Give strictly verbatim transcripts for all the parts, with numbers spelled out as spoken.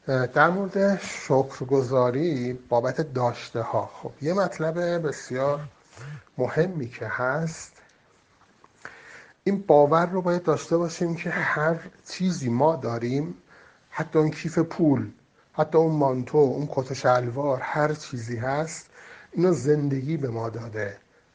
در مورد شکرگزاری بابت داشته ها، خب یه مطلب بسیار مهمی که هست، این باور رو باید داشته باشیم که هر چیزی ما داریم، حتی اون کیف پول، حتی اون مانتو، اون کت و شلوار، هر چیزی هست اینو زندگی به ما داده.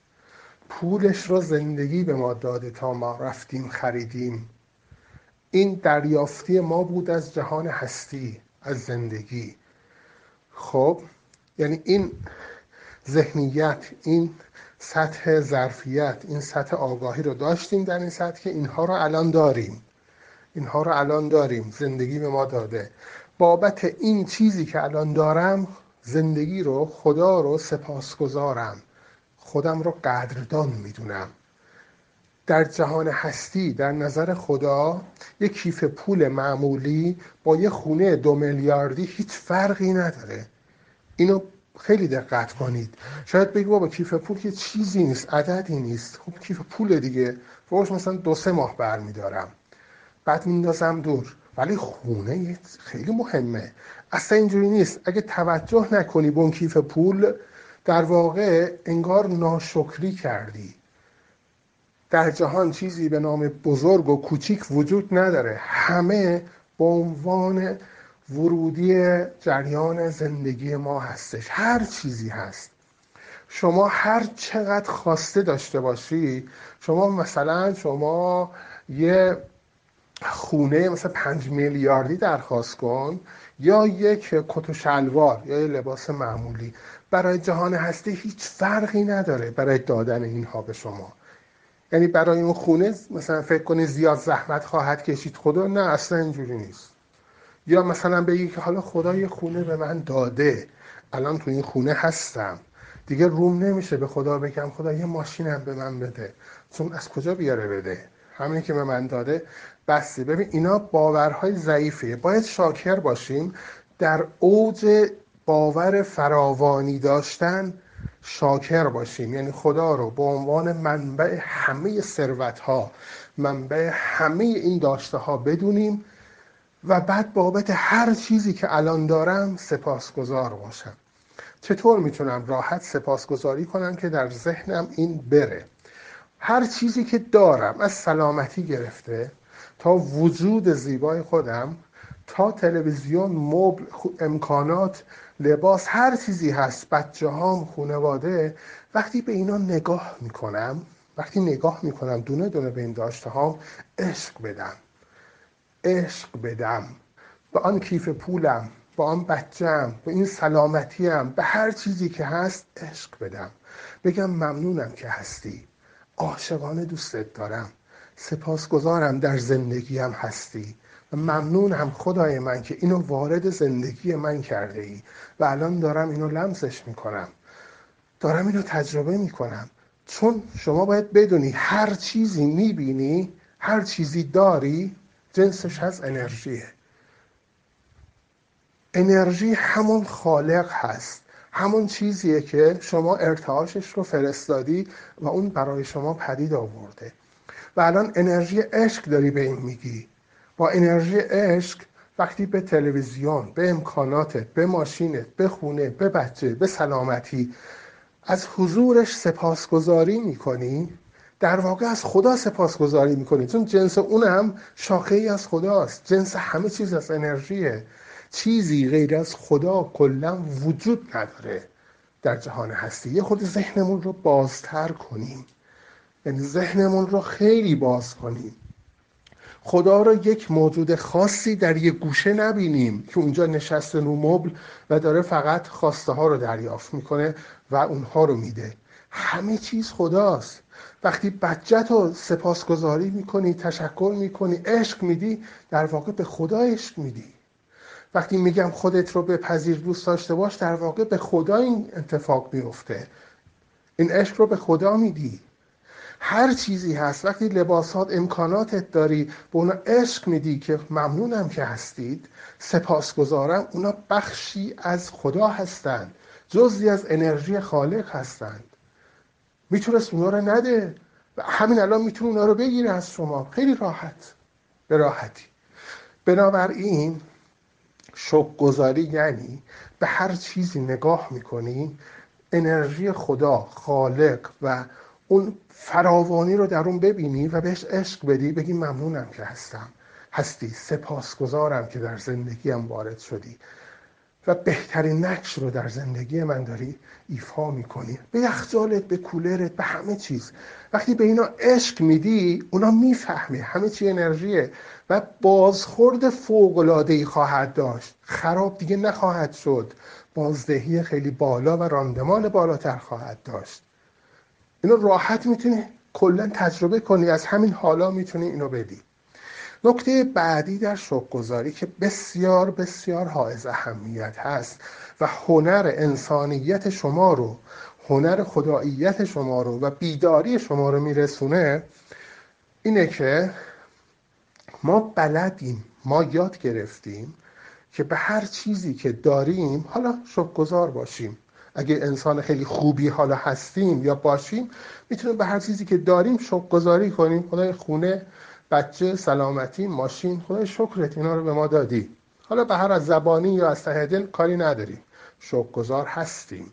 پولش رو زندگی به ما داده تا ما رفتیم خریدیم. این دریافتی ما بود از جهان هستی، از زندگی. خب یعنی این ذهنیت، این سطح ظرفیت، این سطح آگاهی رو داشتیم در این سطح که اینها رو الان داریم. اینها رو الان داریم، زندگی به ما داده. بابت این چیزی که الان دارم، زندگی رو، خدا رو سپاسگزارم، خودم رو قدردان میدونم. در جهان هستی در نظر خدا یک کیف پول معمولی با یه خونه دو میلیاردی هیچ فرقی نداره. اینو خیلی دقت کنید. شاید بگی بابا کیف پول که چیزی نیست، عددی نیست. خب کیف پول دیگه، فوقش مثلا دو سه ماه برمیدارم بعد میندازم دور. ولی خونه خیلی مهمه. اصلا اینجوری نیست. اگه توجه نکنی به اون کیف پول، در واقع انگار ناشکری کردی. در جهان چیزی به نام بزرگ و کوچیک وجود نداره، همه به عنوان ورودی جریان زندگی ما هستش. هر چیزی هست. شما هر چقدر خواسته داشته باشی، شما مثلا شما یه خونه مثلا پنج میلیاردی درخواست کن، یا یک کت و شلوار یا یه لباس معمولی، برای جهان هستی هیچ فرقی نداره برای دادن اینها به شما. یعنی برای اون خونه مثلا فکر کنی زیاد زحمت خواهد کشید خدا، نه اصلا اینجوری نیست. یا مثلا بگی که حالا خدا یه خونه به من داده، الان تو این خونه هستم، دیگه روم نمیشه به خدا بگم خدا یه ماشینم به من بده، چون از کجا بیاره بده، همین که به من داده بسه. ببین اینا باورهای ضعیفه. باید شاکر باشیم. در اوج باور فراوانی داشتن شاکر باشیم، یعنی خدا رو به عنوان منبع همه ثروت ها، منبع همه این داشته ها بدونیم و بعد بابت هر چیزی که الان دارم سپاسگزار باشم. چطور میتونم راحت سپاسگزاری کنم که در ذهنم این بره؟ هر چیزی که دارم، از سلامتی گرفته تا وجود زیبای خودم، تا تلویزیون، مبل، امکانات، لباس، هر چیزی هست، بچه هام، خانواده، وقتی به اینا نگاه میکنم، وقتی نگاه میکنم دونه دونه به این داشته هام، عشق بدم. عشق بدم به آن کیف پولم، به آن بچه‌ام، به این سلامتیم، به هر چیزی که هست عشق بدم. بگم ممنونم که هستی، عاشقانه دوستت دارم، سپاسگزارم در زندگیم هستی و ممنونم خدای من که اینو وارد زندگی من کرده ای و الان دارم اینو لمسش میکنم، دارم اینو تجربه میکنم. چون شما باید بدونی هر چیزی میبینی، هر چیزی داری، جنسش از انرژیه. انرژی همون خالق هست، همون چیزیه که شما ارتعاشش رو فرستادی و اون برای شما پدید آورده. و الان انرژی عشق داری به این میگی. با انرژی عشق وقتی به تلویزیون، به امکاناتت، به ماشینت، به خونه، به بچه، به سلامتی، از حضورش سپاسگزاری میکنی، در واقع از خدا سپاسگزاری میکنی، چون جنس اونم شاخه ای از خداست. جنس همه چیز از انرژیه. چیزی غیر از خدا کلا وجود نداره در جهان هستی. یه خود ذهنمون رو بازتر کنیم، یعنی ذهنمون رو خیلی باز کنیم. خدا رو یک موجود خاصی در یک گوشه نبینیم که اونجا نشسته رو مبل و داره فقط خواسته ها رو دریافت میکنه و اونها رو میده. همه چیز خداست. وقتی بچت رو سپاسگزاری میکنی، تشکر میکنی، عشق میدی، در واقع به خدا عشق میدی. وقتی میگم خودت رو بپذیر، دوست داشته باش، در واقع به خدا این اتفاق میفته. این عشق رو به خدا میدی. هر چیزی هست، وقتی لباسات، امکاناتت داری، به اونا عشق میدی که ممنونم که هستید، سپاسگزارم، اونا بخشی از خدا هستند، جزئی از انرژی خالق هستند. میتونست اونا رو نده و همین الان میتونه اونا رو بگیره از شما خیلی راحت، به راحتی. بنابراین شکرگزاری یعنی به هر چیزی نگاه میکنی انرژی خدا، خالق و اون فراوانی رو در اون ببینی و بهش عشق بدی، بگی ممنونم که هستم، هستی، سپاسگزارم که در زندگیم وارد شدی و بهترین نقش رو در زندگی من داری ایفا میکنی. به یخچالت، به کولرت، به همه چیز وقتی به اینا عشق میدی، اونا میفهمی همه چی انرژیه و بازخورد فوق‌العاده‌ای خواهد داشت، خراب دیگه نخواهد شد، بازدهی خیلی بالا و راندمان بالاتر خواهد داشت. اینو راحت میتونی کلا تجربه کنی، از همین حالا میتونی اینو بدی. نکته بعدی در شکرگزاری که بسیار بسیار حائز اهمیت هست و هنر انسانیت شما رو، هنر خداییت شما رو و بیداری شما رو میرسونه، اینه که ما بلدیم، ما یاد گرفتیم که به هر چیزی که داریم حالا شکرگزار باشیم. اگه انسان خیلی خوبی حالا هستیم یا باشیم، میتونیم به هر چیزی که داریم شکرگزاری کنیم. خدای خونه، بچه، سلامتی، ماشین، خدای شکرت اینا رو به ما دادی. حالا به هر از زبانی یا از ته دل کاری نداریم، شکرگزار هستیم.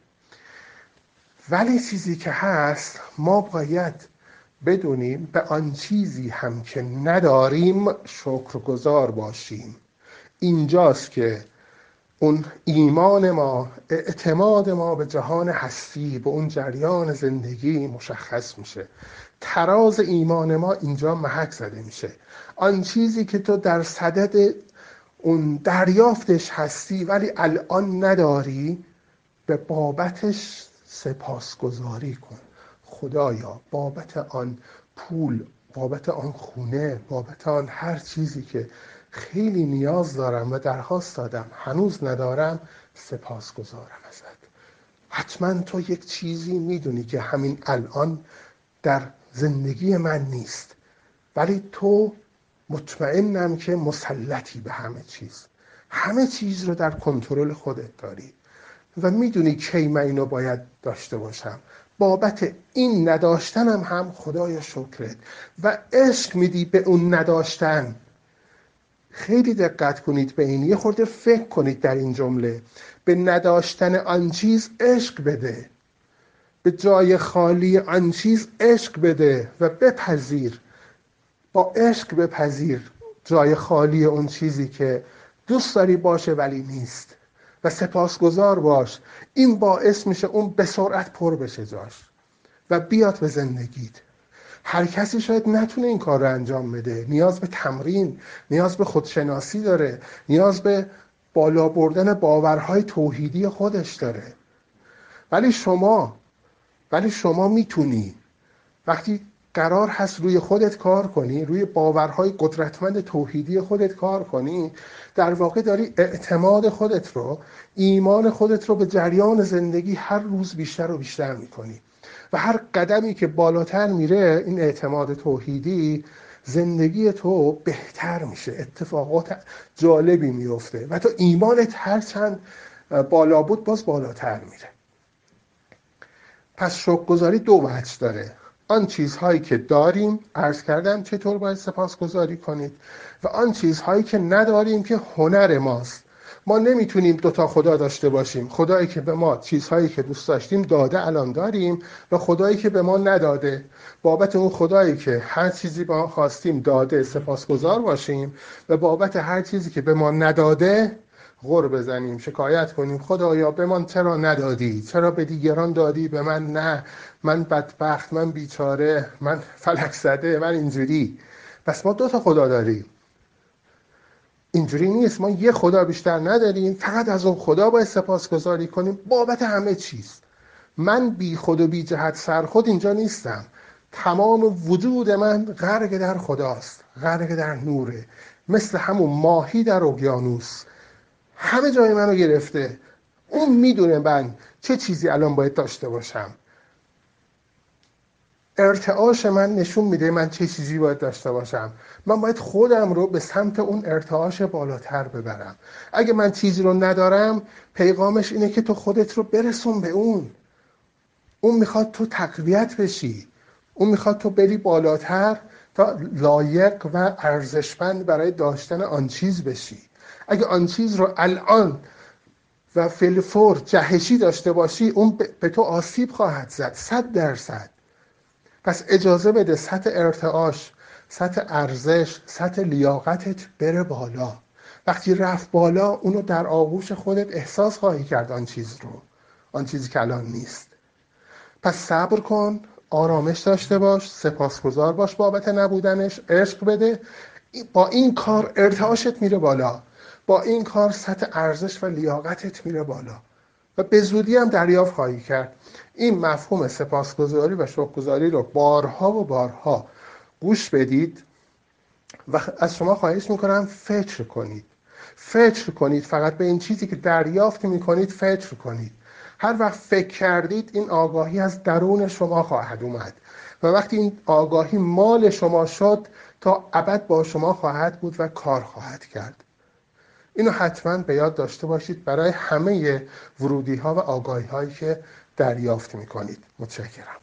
ولی چیزی که هست، ما باید بدونیم به آن چیزی هم که نداریم شکرگزار باشیم. اینجاست که اون ایمان ما، اعتماد ما به جهان هستی، به اون جریان زندگی مشخص میشه. تراز ایمان ما اینجا محک زده میشه. آن چیزی که تو در صدد اون دریافتش هستی ولی الان نداری، به بابتش سپاسگزاری کن. خدایا بابت آن پول، بابت آن خونه، بابت آن هر چیزی که خیلی نیاز دارم و درخواست دادم هنوز ندارم، سپاسگزارم ازت. حتما تو یک چیزی میدونی که همین الان در زندگی من نیست، ولی تو مطمئنم که مسلطی به همه چیز، همه چیز رو در کنترل خودت داری و میدونی کی من اینو باید داشته باشم. بابت این نداشتنم هم خدایا شکرت و عشق میدی به اون نداشتن. خیلی دقت کنید به این، یه خورده فکر کنید در این جمله. به نداشتن آن چیز عشق بده، به جای خالی آن چیز عشق بده و بپذیر، با عشق بپذیر جای خالی اون چیزی که دوست داری باشه ولی نیست و سپاسگزار باش. این باعث میشه اون به سرعت پر بشه جاش و بیاد به زندگیت. هر کسی شاید نتونه این کار رو انجام بده، نیاز به تمرین، نیاز به خودشناسی داره، نیاز به بالا بردن باورهای توحیدی خودش داره. ولی شما ولی شما میتونی وقتی قرار هست روی خودت کار کنی، روی باورهای قدرتمند توحیدی خودت کار کنی، در واقع داری اعتماد خودت رو، ایمان خودت رو به جریان زندگی هر روز بیشتر و بیشتر میکنی و هر قدمی که بالاتر میره این اعتماد توحیدی، زندگی تو بهتر میشه، اتفاقات جالبی میفته و تو ایمانت هر چند بالا بود باز بالاتر میره. پس شکرگزاری دو وجه داره. آن چیزهایی که داریم، عرض کردم چطور باید سپاسگزاری کنید، و آن چیزهایی که نداریم که هنر ماست. ما نمیتونیم دوتا خدا داشته باشیم، خدایی که به ما چیزهایی که دوست داشتیم داده الان داریم و خدایی که به ما نداده. بابت اون خدایی که هر چیزی به ما خواستیم داده سپاسگزار باشیم و بابت هر چیزی که به ما نداده غر بزنیم، شکایت کنیم خدایا به من چرا ندادی، چرا به دیگران دادی به من نه، من بدبخت، من بیچاره، من فلک زده، من اینجوری. پس ما دو تا خدا داریم، اینجوری نیست. ما یه خدا بیشتر نداریم، فقط از اون خدا باید سپاسگزاری کنیم بابت همه چیز. من بی خود و بی جهت سر خود اینجا نیستم، تمام وجود من غرق در خداست، غرق در نوره، مثل همون ماهی در اقیانوس، همه جای منو گرفته. اون میدونه من چه چیزی الان باید داشته باشم، ارتعاش من نشون میده من چه چیزی باید داشته باشم. من باید خودم رو به سمت اون ارتعاش بالاتر ببرم. اگه من چیزی رو ندارم، پیغامش اینه که تو خودت رو برسون به اون. اون میخواد تو تقویت بشی، اون میخواد تو بری بالاتر تا لایق و ارزشمند برای داشتن آن چیز بشی. اگه آن چیز رو الان و فیلفور جهشی داشته باشی، اون به تو آسیب خواهد زد، صد درصد. پس اجازه بده سطح ارتعاش، سطح ارزش، سطح لیاقتت بره بالا. وقتی رفت بالا، اونو در آغوش خودت احساس خواهی کرد، آن چیز رو، آن چیزی که الان نیست. پس صبر کن، آرامش داشته باش، سپاسگزار باش بابت نبودنش، عشق بده. با این کار ارتعاشت میره بالا، با این کار سطح ارزش و لیاقتت میره بالا و به زودی هم دریافت خواهی کرد. این مفهوم سپاسگزاری و شکرگزاری رو بارها و بارها گوش بدید و از شما خواهش میکنم فکر کنید. فکر کنید، فقط به این چیزی که دریافت میکنید فکر کنید. هر وقت فکر کردید، این آگاهی از درون شما خواهد اومد و وقتی این آگاهی مال شما شد، تا ابد با شما خواهد بود و کار خواهد کرد. اینو حتما به یاد داشته باشید برای همه ورودی ها و آگاهی هایی که دریافت میکنید. متشکرم.